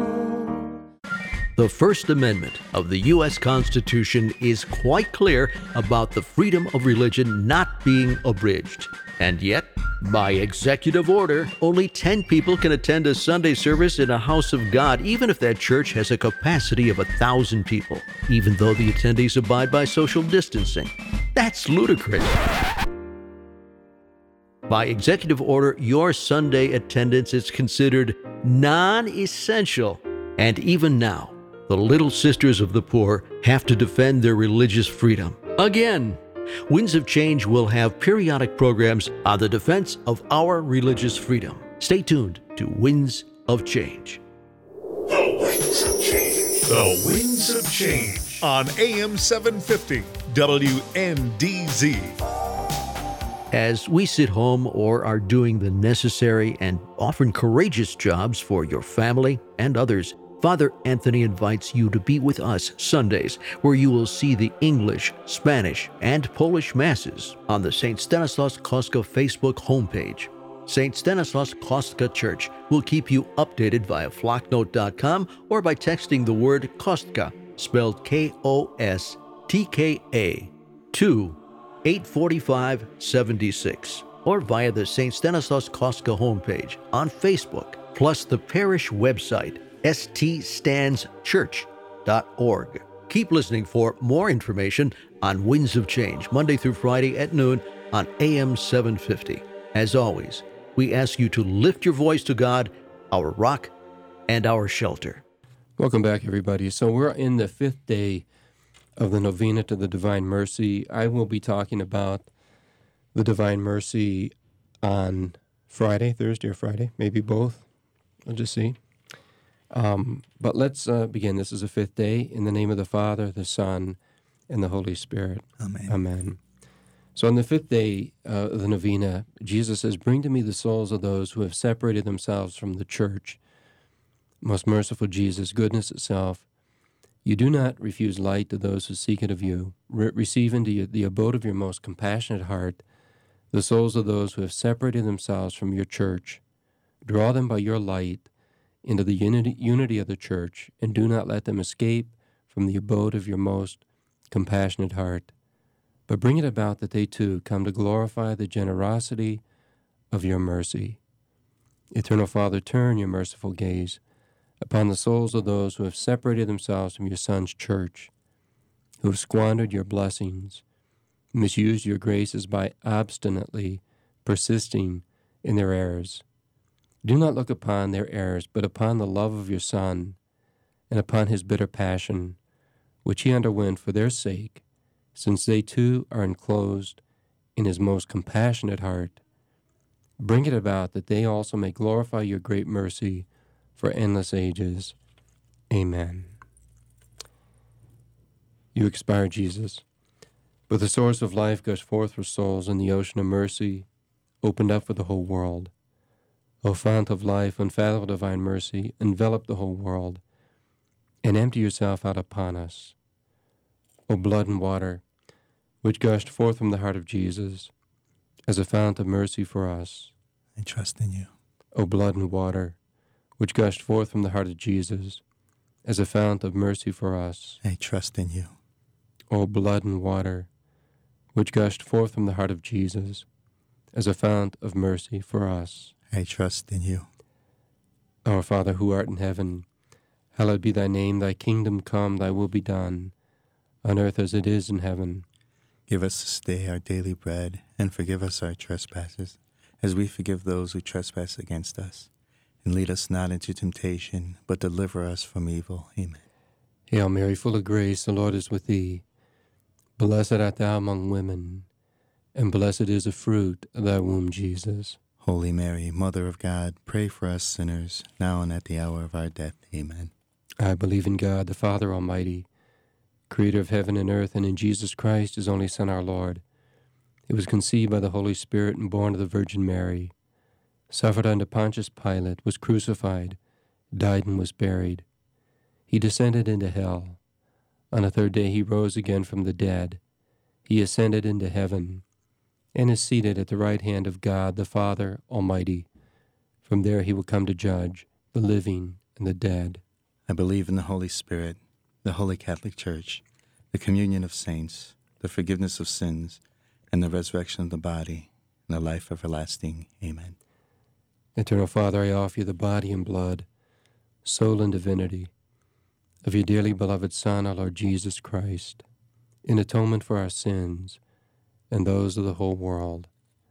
The First Amendment of the U.S. Constitution is quite clear about the freedom of religion not being abridged. And yet, by executive order, only 10 people can attend a Sunday service in a house of God, even if that church has a capacity of 1,000 people, even though the attendees abide by social distancing. That's ludicrous. By executive order, your Sunday attendance is considered non-essential. And even now, the Little Sisters of the Poor have to defend their religious freedom. Again, Winds of Change will have periodic programs on the defense of our religious freedom. Stay tuned to Winds of Change. The Winds of Change. The Winds of Change on AM 750 WNDZ. As we sit home or are doing the necessary and often courageous jobs for your family and others, Father Anthony invites you to be with us Sundays, where you will see the English, Spanish, and Polish Masses on the St. Stanislaus Kostka Facebook homepage. St. Stanislaus Kostka Church will keep you updated via flocknote.com or by texting the word Kostka, spelled K-O-S-T-K-A, to 84576, or via the St. Stanislaus Kostka homepage on Facebook, plus the parish website, ststanschurch.org. Keep listening for more information on Winds of Change, Monday through Friday at noon on AM 750. As always, we ask you to lift your voice to God, our rock and our shelter. Welcome back, everybody. So we're in the fifth day of the novena to the Divine Mercy. I will be talking about the Divine Mercy on Friday, Thursday or Friday, maybe both. We'll just see. But let's begin. This is the fifth day. In the name of the Father, the Son, and the Holy Spirit. Amen. Amen. So on the fifth day of the novena, Jesus says, "Bring to me the souls of those who have separated themselves from the church." Most merciful Jesus, goodness itself, you do not refuse light to those who seek it of you. Receive into you the abode of your most compassionate heart the souls of those who have separated themselves from your church. Draw them by your light into the unity of the church, and do not let them escape from the abode of your most compassionate heart. But bring it about that they too come to glorify the generosity of your mercy. Eternal Father, turn your merciful gaze upon the souls of those who have separated themselves from your Son's church, who have squandered your blessings, misused your graces by obstinately persisting in their errors. Do not look upon their errors, but upon the love of your Son, and upon his bitter passion, which he underwent for their sake, since they too are enclosed in his most compassionate heart. Bring it about that they also may glorify your great mercy for endless ages. Amen. You expire, Jesus, but the source of life goes forth for souls in the ocean of mercy, opened up for the whole world. O fount of life, unfathomable divine mercy, envelop the whole world, and empty yourself out upon us. O blood and water, which gushed forth from the heart of Jesus, as a fount of mercy for us. I trust in you. O blood and water, which gushed forth from the heart of Jesus, as a fount of mercy for us. I trust in you. O blood and water, which gushed forth from the heart of Jesus, as a fount of mercy for us. I trust in you. Our Father, who art in heaven, hallowed be thy name. Thy kingdom come, thy will be done, on earth as it is in heaven. Give us this day our daily bread, and forgive us our trespasses, as we forgive those who trespass against us. And lead us not into temptation, but deliver us from evil. Amen. Hail Mary, full of grace, the Lord is with thee. Blessed art thou among women, and blessed is the fruit of thy womb, Jesus. Holy Mary, Mother of God, pray for us sinners, now and at the hour of our death. Amen. I believe in God, the Father Almighty, creator of heaven and earth, and in Jesus Christ, his only Son, our Lord. He was conceived by the Holy Spirit and born of the Virgin Mary, suffered under Pontius Pilate, was crucified, died, and was buried. He descended into hell. On the third day he rose again from the dead. He ascended into heaven, and is seated at the right hand of God, the Father Almighty. From there he will come to judge the living and the dead. I believe in the Holy Spirit, the Holy Catholic Church, the communion of saints, the forgiveness of sins, and the resurrection of the body, and the life everlasting. Amen. Eternal Father, I offer you the body and blood, soul and divinity of your dearly beloved Son, our Lord Jesus Christ, in atonement for our sins and those of the whole world,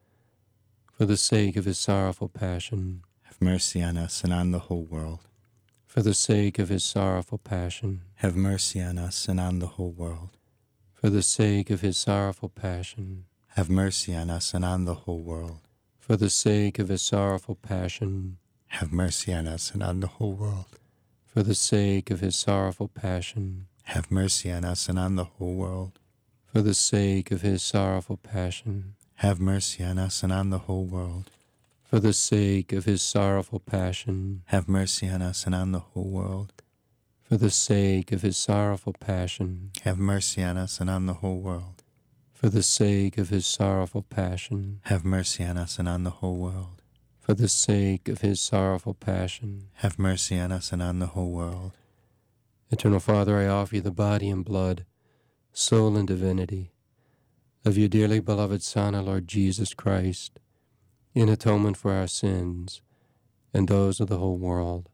for the sake of his sorrowful passion. Have mercy on us and on the whole world. For the sake of his sorrowful passion. Have mercy on us and on the whole world. For the sake of his sorrowful passion. Have mercy on us and on the whole world. For the sake of his sorrowful passion. Have mercy on us and on the whole world. For the sake of his sorrowful passion. Have mercy on us and on the whole world. For the sake of his sorrowful passion. Have mercy on us and on the whole world. For the sake of his sorrowful passion. Have mercy on us and on the whole world. For the sake of his sorrowful passion. Have mercy on us and on the whole world. For the sake of his sorrowful passion. Have mercy on us and on the whole world. For the sake of his sorrowful passion. Have mercy on us and on the whole world. Eternal Father, I offer you the body and blood, soul and divinity of your dearly beloved Son, our Lord Jesus Christ, in atonement for our sins and those of the whole world.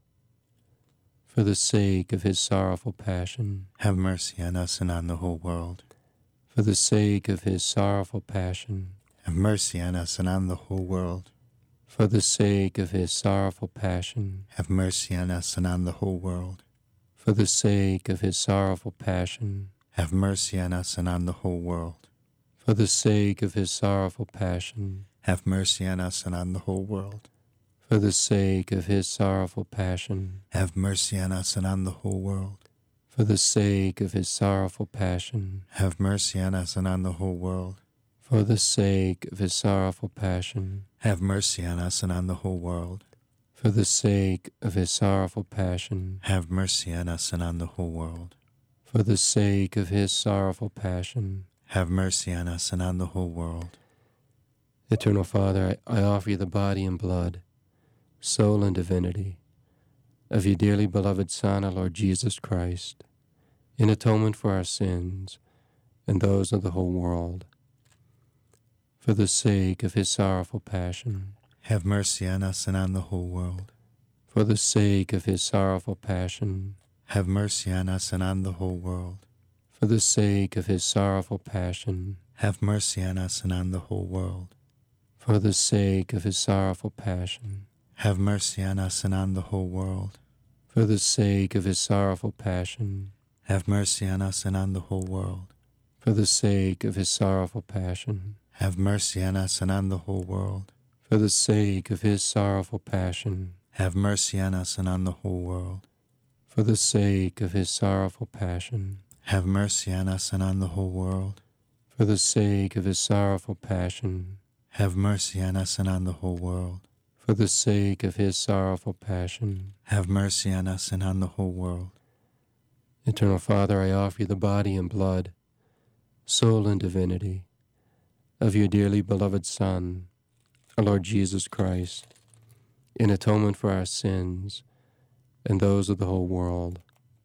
For the sake of his sorrowful passion. Have mercy on us and on the whole world. For the sake of his sorrowful passion. Have mercy on us and on the whole world. For the sake of his sorrowful passion. Have mercy on us and on the whole world. For the sake of his sorrowful passion. Have mercy on us and on the whole world. For the sake of his sorrowful passion. Have mercy on us and on the whole world. For the sake of his sorrowful passion. Have mercy on us and on the whole world. For the sake of his sorrowful passion. Have mercy on us and on the whole world. For the sake of his sorrowful passion. Have mercy on us and on the whole world. For the sake of his sorrowful passion. Have mercy on us and on the whole world. For the sake of his sorrowful passion. Have mercy on us and on the whole world. Eternal Father, I offer you the body and blood, soul and divinity of your dearly beloved Son, our Lord Jesus Christ, in atonement for our sins and those of the whole world. For the sake of his sorrowful passion. Have mercy on us and on the whole world. For the sake of his sorrowful passion. Have mercy on us and on the whole world. For the sake of his sorrowful passion. Have mercy on us and on the whole world. For the sake of his sorrowful passion. Have mercy on us and on the whole world. For the sake of his sorrowful passion. Have mercy on us and on the whole world. For the sake of his sorrowful passion. Have mercy on us and on the whole world. For the sake of his sorrowful passion. Have mercy on us and on the whole world. For the sake of his sorrowful passion. Have mercy on us and on the whole world. For the sake of his sorrowful passion. Have mercy on us and on the whole world. for the sake of his sorrowful passion. Have mercy on us and on the whole world. Eternal Father, I offer you the body and blood, soul and divinity of your dearly beloved Son, our Lord Jesus Christ, in atonement for our sins and those of the whole world,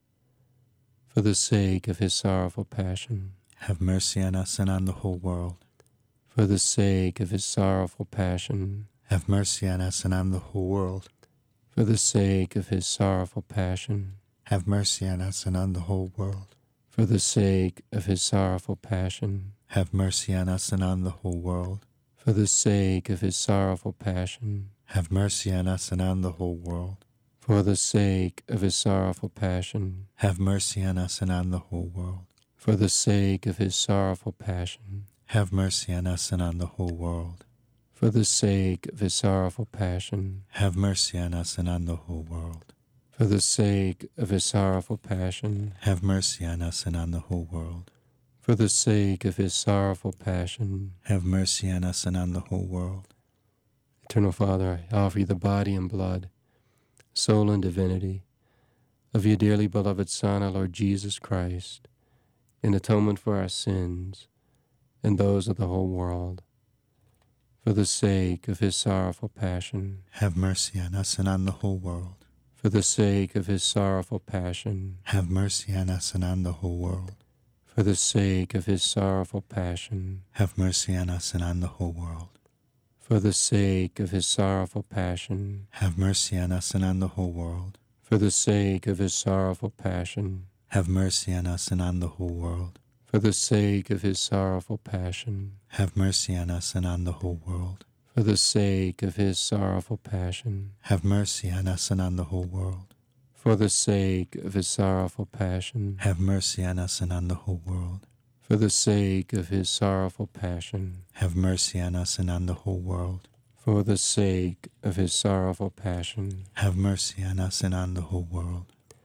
for the sake of his sorrowful passion. Have mercy on us and on the whole world. For the sake of his sorrowful passion. Have mercy on us and on the whole world. For the sake of his sorrowful passion. Have mercy on us and on the whole world. For the sake of his sorrowful passion. Have mercy on us and on the whole world. For the sake of his sorrowful passion. Have mercy on us and on the whole world. For the sake of his sorrowful passion. Have mercy on us and on the whole world. For the sake of his sorrowful passion. Have mercy on us and on the whole world. For the sake of his sorrowful passion. Have mercy on us and on the whole world. For the sake of his sorrowful passion. Have mercy on us and on the whole world. For the sake of his sorrowful passion. Have mercy on us and on the whole world. Eternal Father, I offer you the body and blood, soul and divinity of your dearly beloved Son, our Lord Jesus Christ, in atonement for our sins and those of the whole world, for the sake of his sorrowful passion. Have mercy on us and on the whole world. For the sake of his sorrowful passion. Have mercy on us and on the whole world. For the sake of his sorrowful passion. Have mercy on us and on the whole world. For the sake of his sorrowful passion. Have mercy on us and on the whole world. For the sake of his sorrowful passion. Have mercy on us and on the whole world. For the sake of his sorrowful passion. Have mercy on us and on the whole world. For the sake of his sorrowful passion. Have mercy on us and on the whole world. For the sake of his sorrowful passion. Have mercy on us and on the whole world. For the sake of his sorrowful passion. Have mercy on us and on the whole world. For the sake of his sorrowful passion. Have mercy on us and on the whole world.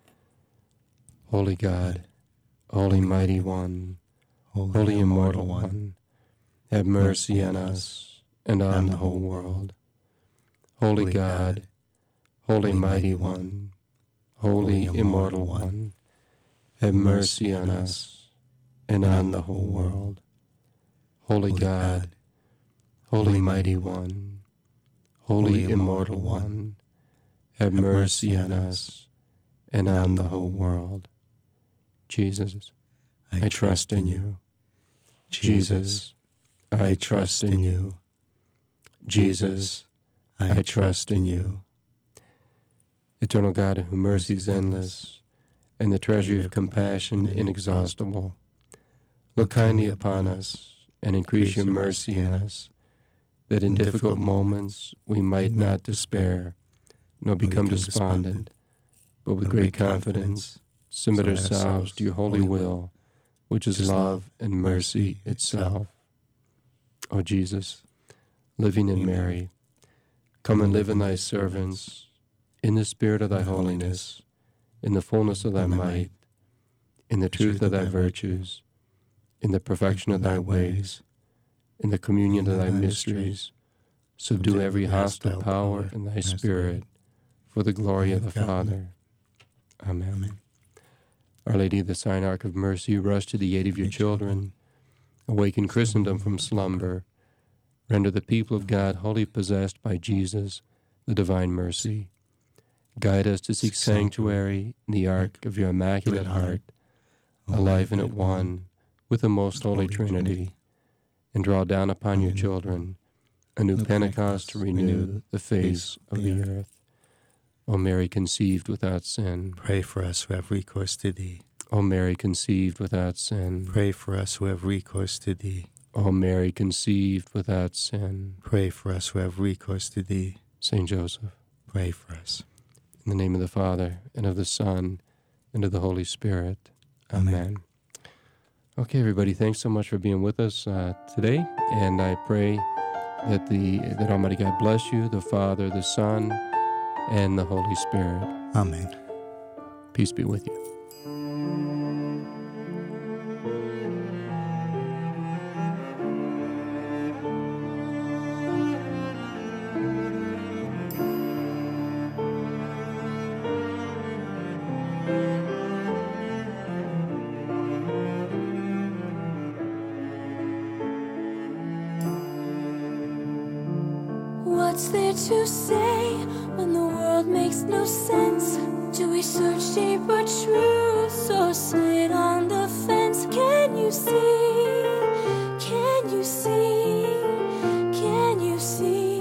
Holy God, Holy Mighty One, Holy Immortal One, have mercy on us and on the whole world. Holy God, Holy Mighty One, Holy Immortal One, have mercy on us and on the whole world. Holy God, Holy Mighty One, Holy Immortal One, have mercy on us and on the whole world. Jesus, I trust in you. Jesus, I trust in you. Jesus, I trust in you. Eternal God, whose mercy is endless, and the treasury of compassion inexhaustible, look kindly upon us and increase your mercy in us, that in difficult moments we might not despair, nor become despondent, but with great confidence submit ourselves to your holy will, which is love and mercy itself. O Jesus, living in Mary, come and live in thy servants, in the spirit of thy holiness, in the fullness of thy might, in the truth of thy virtues, in the perfection of thy ways, in the communion of thy mysteries. Subdue every hostile power in thy spirit, for the glory of the Father. Amen. Our Lady of the Sign Ark of Mercy, rush to the aid of your children. Awaken Christendom from slumber. Render the people of God wholly possessed by Jesus, the divine mercy. Guide us to seek sanctuary in the ark of your immaculate heart, alive and at one with the most holy Trinity, and draw down upon your children a new Pentecost to renew the face of the earth. O Mary conceived without sin, Pray for us who have recourse to thee. O Mary conceived without sin, Pray for us who have recourse to thee. O Mary conceived without sin. Pray for us who have recourse to thee. Saint Joseph, Pray for us. in the name of the Father, and of the Son, and of the Holy Spirit. Amen. Okay, everybody, thanks so much for being with us today, and I pray that Almighty God bless you, the Father, the Son, and the Holy Spirit. Amen. Peace be with you. What's there to say when the world makes no sense? Do we search deeper truths or sit on the fence? Can you see? Can you see? Can you see?